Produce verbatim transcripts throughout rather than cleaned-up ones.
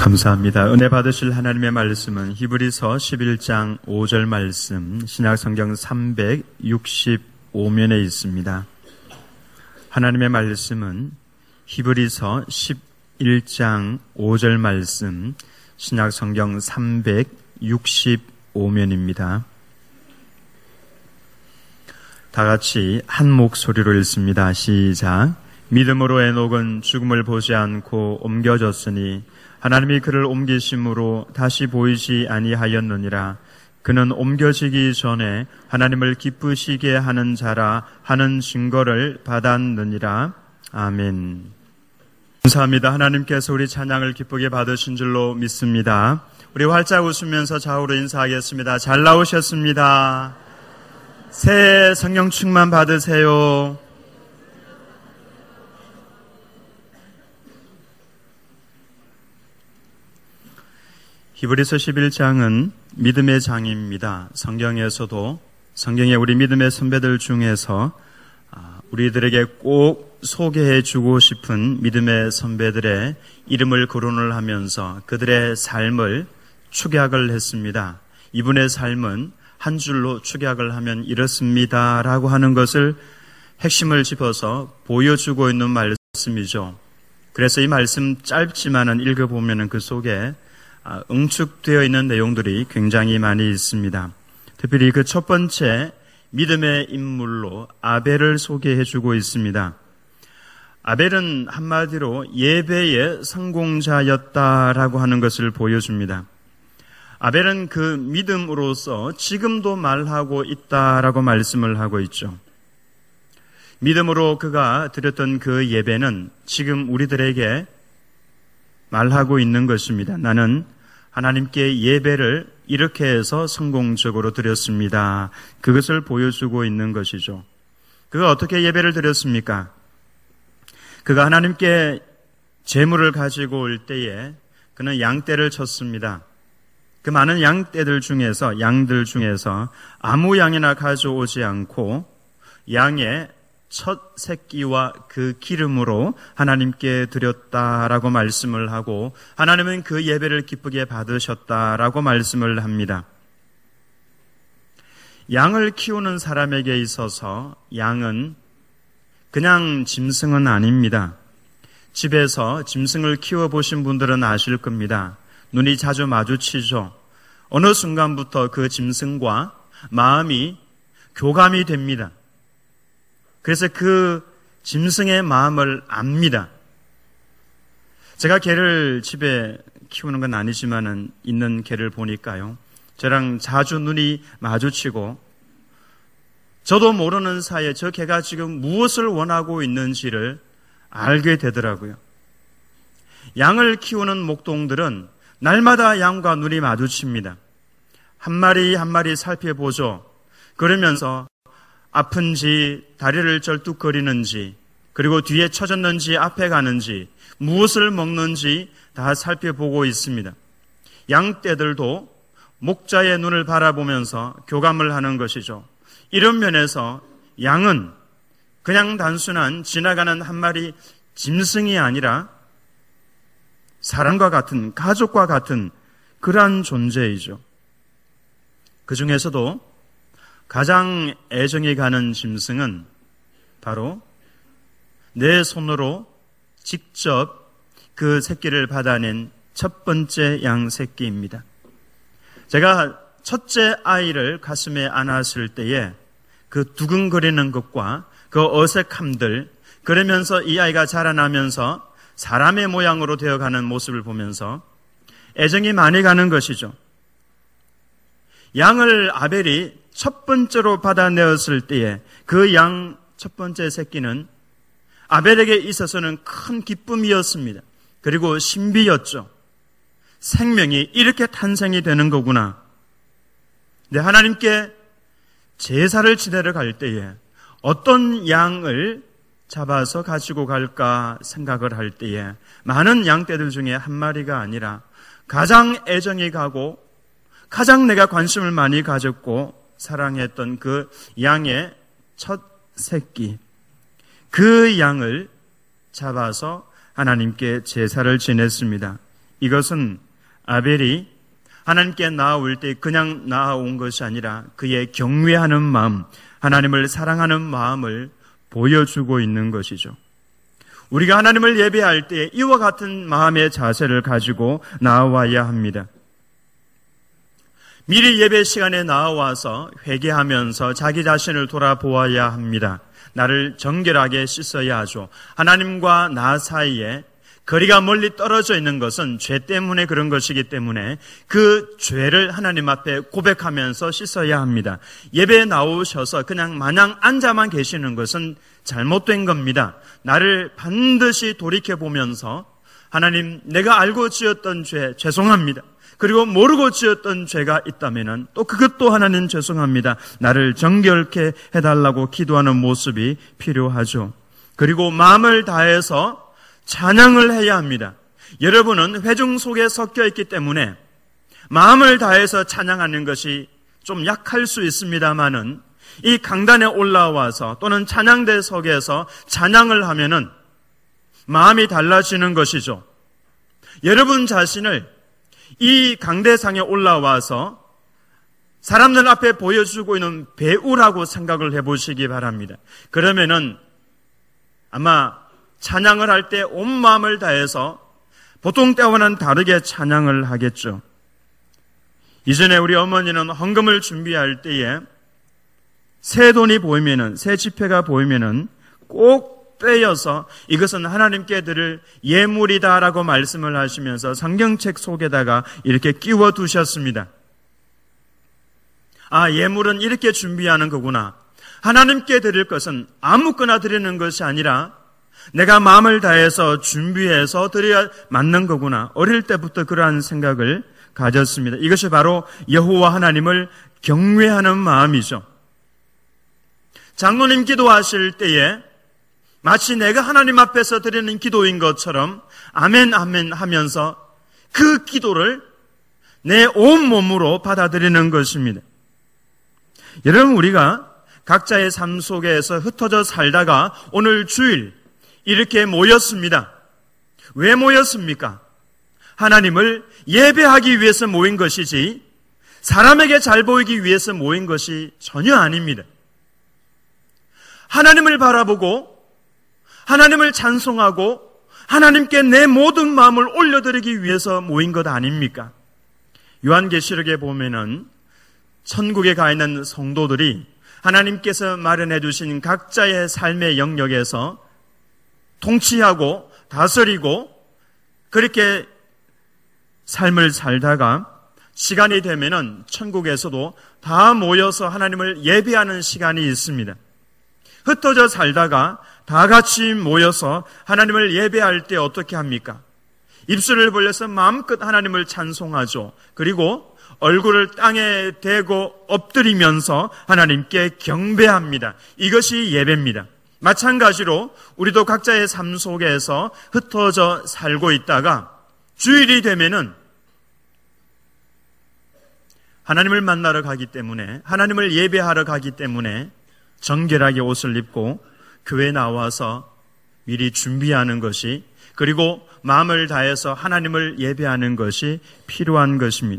감사합니다. 은혜 받으실 하나님의 말씀은 히브리서 십일 장 오 절 말씀, 신약성경 삼백육십오 면에 있습니다. 하나님의 말씀은 히브리서 십일 장 오 절 말씀, 신약성경 삼백육십오 면입니다. 다 같이 한 목소리로 읽습니다. 시작. 믿음으로 에녹은 죽음을 보지 않고 옮겨졌으니 하나님이 그를 옮기심으로 다시 보이지 아니하였느니라. 그는 옮겨지기 전에 하나님을 기쁘시게 하는 자라 하는 증거를 받았느니라. 아멘. 감사합니다. 하나님께서 우리 찬양을 기쁘게 받으신 줄로 믿습니다. 우리 활짝 웃으면서 좌우로 인사하겠습니다. 잘 나오셨습니다. 새 성령 충만 받으세요. 히브리서 십일 장은 믿음의 장입니다. 성경에서도 성경의 우리 믿음의 선배들 중에서 우리들에게 꼭 소개해 주고 싶은 믿음의 선배들의 이름을 거론을 하면서 그들의 삶을 축약을 했습니다. 이분의 삶은 한 줄로 축약을 하면 이렇습니다 라고 하는 것을 핵심을 짚어서 보여주고 있는 말씀이죠. 그래서 이 말씀 짧지만은 읽어보면 그 속에 응축되어 있는 내용들이 굉장히 많이 있습니다. 특별히 그 첫 번째 믿음의 인물로 아벨을 소개해주고 있습니다. 아벨은 한마디로 예배의 성공자였다라고 하는 것을 보여줍니다. 아벨은 그 믿음으로서 지금도 말하고 있다라고 말씀을 하고 있죠. 믿음으로 그가 드렸던 그 예배는 지금 우리들에게 말하고 있는 것입니다. 나는 하나님께 예배를 이렇게 해서 성공적으로 드렸습니다. 그것을 보여주고 있는 것이죠. 그가 어떻게 예배를 드렸습니까? 그가 하나님께 제물을 가지고 올 때에 그는 양떼를 쳤습니다. 그 많은 양떼들 중에서, 양들 중에서 아무 양이나 가져오지 않고 양의 첫 새끼와 그 기름으로 하나님께 드렸다라고 말씀을 하고 하나님은 그 예배를 기쁘게 받으셨다라고 말씀을 합니다. 양을 키우는 사람에게 있어서 양은 그냥 짐승은 아닙니다. 집에서 짐승을 키워보신 분들은 아실 겁니다. 눈이 자주 마주치죠. 어느 순간부터 그 짐승과 마음이 교감이 됩니다. 그래서 그 짐승의 마음을 압니다. 제가 개를 집에 키우는 건 아니지만은 있는 개를 보니까요. 저랑 자주 눈이 마주치고 저도 모르는 사이에 저 개가 지금 무엇을 원하고 있는지를 알게 되더라고요. 양을 키우는 목동들은 날마다 양과 눈이 마주칩니다. 한 마리 한 마리 살펴보죠. 그러면서 아픈지 다리를 절뚝거리는지 그리고 뒤에 처졌는지 앞에 가는지 무엇을 먹는지 다 살펴보고 있습니다. 양떼들도 목자의 눈을 바라보면서 교감을 하는 것이죠. 이런 면에서 양은 그냥 단순한 지나가는 한 마리 짐승이 아니라 사람과 같은, 가족과 같은 그러한 존재이죠. 그 중에서도 가장 애정이 가는 짐승은 바로 내 손으로 직접 그 새끼를 받아낸 첫 번째 양 새끼입니다. 제가 첫째 아이를 가슴에 안았을 때에 그 두근거리는 것과 그 어색함들, 그러면서 이 아이가 자라나면서 사람의 모양으로 되어가는 모습을 보면서 애정이 많이 가는 것이죠. 양을 아벨이 첫 번째로 받아내었을 때에 그 양 첫 번째 새끼는 아벨에게 있어서는 큰 기쁨이었습니다. 그리고 신비였죠. 생명이 이렇게 탄생이 되는 거구나. 근데 하나님께 제사를 지내러 갈 때에 어떤 양을 잡아서 가지고 갈까 생각을 할 때에 많은 양떼들 중에 한 마리가 아니라 가장 애정이 가고 가장 내가 관심을 많이 가졌고 사랑했던 그 양의 첫 새끼, 그 양을 잡아서 하나님께 제사를 지냈습니다. 이것은 아벨이 하나님께 나아올 때 그냥 나아온 것이 아니라 그의 경외하는 마음, 하나님을 사랑하는 마음을 보여주고 있는 것이죠. 우리가 하나님을 예배할 때 이와 같은 마음의 자세를 가지고 나아와야 합니다. 미리 예배 시간에 나와서 회개하면서 자기 자신을 돌아보아야 합니다. 나를 정결하게 씻어야 하죠. 하나님과 나 사이에 거리가 멀리 떨어져 있는 것은 죄 때문에 그런 것이기 때문에 그 죄를 하나님 앞에 고백하면서 씻어야 합니다. 예배에 나오셔서 그냥 마냥 앉아만 계시는 것은 잘못된 겁니다. 나를 반드시 돌이켜보면서 하나님, 내가 알고 지었던 죄 죄송합니다. 그리고 모르고 지었던 죄가 있다면 또 그것도 하나님 죄송합니다. 나를 정결케 해달라고 기도하는 모습이 필요하죠. 그리고 마음을 다해서 찬양을 해야 합니다. 여러분은 회중 속에 섞여 있기 때문에 마음을 다해서 찬양하는 것이 좀 약할 수 있습니다만은 이 강단에 올라와서 또는 찬양대석에서 찬양을 하면은 마음이 달라지는 것이죠. 여러분 자신을 이 강대상에 올라와서 사람들 앞에 보여주고 있는 배우라고 생각을 해보시기 바랍니다. 그러면은 아마 찬양을 할 때 온 마음을 다해서 보통 때와는 다르게 찬양을 하겠죠. 이전에 우리 어머니는 헌금을 준비할 때에 새 돈이 보이면은, 새 지폐가 보이면은 꼭 빼어서 이것은 하나님께 드릴 예물이다라고 말씀을 하시면서 성경책 속에다가 이렇게 끼워 두셨습니다. 아, 예물은 이렇게 준비하는 거구나. 하나님께 드릴 것은 아무거나 드리는 것이 아니라 내가 마음을 다해서 준비해서 드려야 맞는 거구나. 어릴 때부터 그러한 생각을 가졌습니다. 이것이 바로 여호와 하나님을 경외하는 마음이죠. 장로님 기도하실 때에 마치 내가 하나님 앞에서 드리는 기도인 것처럼 아멘 아멘 하면서 그 기도를 내 온 몸으로 받아들이는 것입니다. 여러분, 우리가 각자의 삶 속에서 흩어져 살다가 오늘 주일 이렇게 모였습니다. 왜 모였습니까? 하나님을 예배하기 위해서 모인 것이지 사람에게 잘 보이기 위해서 모인 것이 전혀 아닙니다. 하나님을 바라보고 하나님을 찬송하고 하나님께 내 모든 마음을 올려드리기 위해서 모인 것 아닙니까? 요한계시록에 보면은 천국에 가 있는 성도들이 하나님께서 마련해 주신 각자의 삶의 영역에서 통치하고 다스리고 그렇게 삶을 살다가 시간이 되면은 천국에서도 다 모여서 하나님을 예배하는 시간이 있습니다. 흩어져 살다가 다 같이 모여서 하나님을 예배할 때 어떻게 합니까? 입술을 벌려서 마음껏 하나님을 찬송하죠. 그리고 얼굴을 땅에 대고 엎드리면서 하나님께 경배합니다. 이것이 예배입니다. 마찬가지로 우리도 각자의 삶 속에서 흩어져 살고 있다가 주일이 되면은 하나님을 만나러 가기 때문에, 하나님을 예배하러 가기 때문에 정결하게 옷을 입고 교회에 나와서 미리 준비하는 것이, 그리고 마음을 다해서 하나님을 예배하는 것이 필요한 것입니다.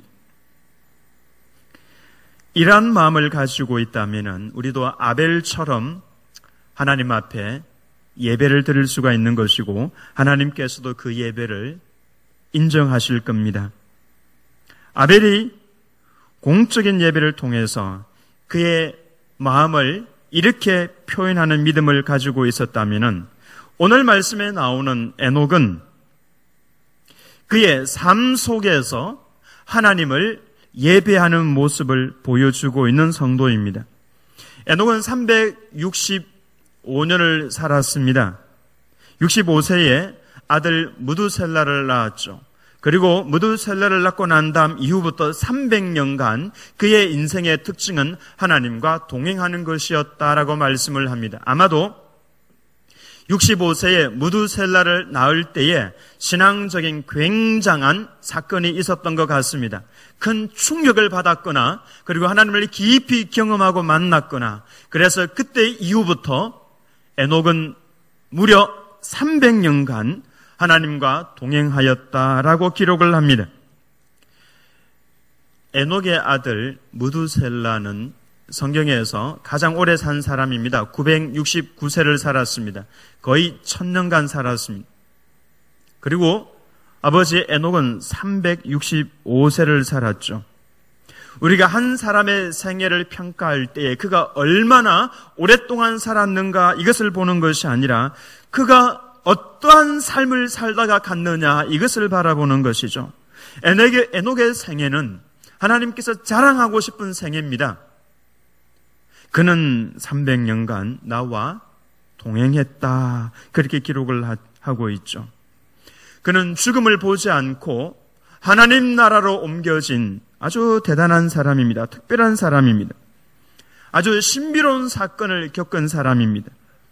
이러한 마음을 가지고 있다면 우리도 아벨처럼 하나님 앞에 예배를 드릴 수가 있는 것이고 하나님께서도 그 예배를 인정하실 겁니다. 아벨이 공적인 예배를 통해서 그의 마음을 이렇게 표현하는 믿음을 가지고 있었다면 오늘 말씀에 나오는 에녹은 그의 삶 속에서 하나님을 예배하는 모습을 보여주고 있는 성도입니다. 에녹은 삼백육십오 년을 살았습니다. 육십오 세에 아들 무두셀라를 낳았죠. 그리고 무두셀라를 낳고 난 다음 이후부터 삼백 년간 그의 인생의 특징은 하나님과 동행하는 것이었다라고 말씀을 합니다. 아마도 육십오 세에 무두셀라를 낳을 때에 신앙적인 굉장한 사건이 있었던 것 같습니다. 큰 충격을 받았거나 그리고 하나님을 깊이 경험하고 만났거나, 그래서 그때 이후부터 에녹은 무려 삼백 년간 하나님과 동행하였다라고 기록을 합니다. 에녹의 아들 무두셀라는 성경에서 가장 오래 산 사람입니다. 구백육십구 세를 살았습니다. 거의 천년간 살았습니다. 그리고 아버지 에녹은 삼백육십오 세를 살았죠. 우리가 한 사람의 생애를 평가할 때에 그가 얼마나 오랫동안 살았는가 이것을 보는 것이 아니라 그가 어떠한 삶을 살다가 갔느냐 이것을 바라보는 것이죠. 에녹의, 에녹의 생애는 하나님께서 자랑하고 싶은 생애입니다. 그는 삼백 년간 나와 동행했다. 그렇게 기록을 하고 있죠. 그는 죽음을 보지 않고 하나님 나라로 옮겨진 아주 대단한 사람입니다. 특별한 사람입니다. 아주 신비로운 사건을 겪은 사람입니다.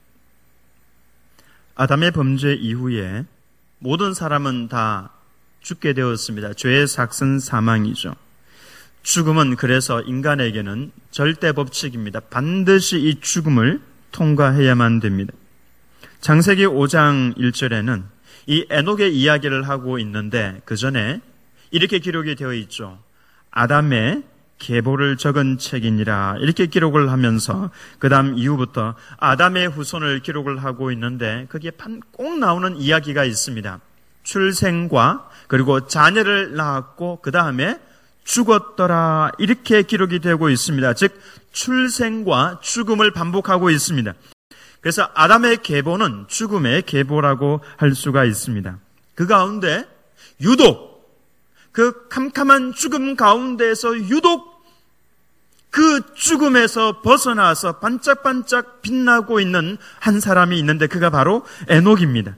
아담의 범죄 이후에 모든 사람은 다 죽게 되었습니다. 죄의 삭은 사망이죠. 죽음은 그래서 인간에게는 절대 법칙입니다. 반드시 이 죽음을 통과해야만 됩니다. 창세기 오 장 일 절에는 이 에녹의 이야기를 하고 있는데 그 전에 이렇게 기록이 되어 있죠. 아담의 계보를 적은 책이니라 이렇게 기록을 하면서 그 다음 이후부터 아담의 후손을 기록을 하고 있는데 거기에 꼭 나오는 이야기가 있습니다. 출생과 그리고 자녀를 낳았고 그 다음에 죽었더라 이렇게 기록이 되고 있습니다. 즉 출생과 죽음을 반복하고 있습니다. 그래서 아담의 계보는 죽음의 계보라고 할 수가 있습니다. 그 가운데 유독 그 캄캄한 죽음 가운데에서 유독 그 죽음에서 벗어나서 반짝반짝 빛나고 있는 한 사람이 있는데 그가 바로 에녹입니다.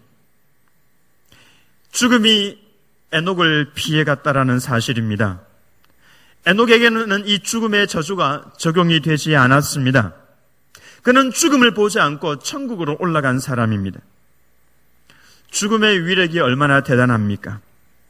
죽음이 에녹을 피해갔다라는 사실입니다. 에녹에게는 이 죽음의 저주가 적용이 되지 않았습니다. 그는 죽음을 보지 않고 천국으로 올라간 사람입니다. 죽음의 위력이 얼마나 대단합니까?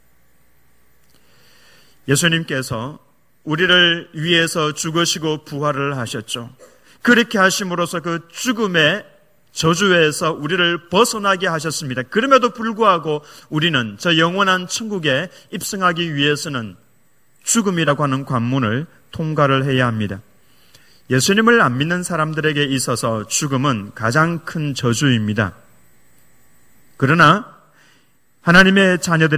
예수님께서 우리를 위해서 죽으시고 부활을 하셨죠. 그렇게 하심으로써 그 죽음의 저주에서 우리를 벗어나게 하셨습니다. 그럼에도 불구하고 우리는 저 영원한 천국에 입성하기 위해서는 죽음이라고 하는 관문을 통과를 해야 합니다. 예수님을 안 믿는 사람들에게 있어서 죽음은 가장 큰 저주입니다. 그러나 하나님의 자녀들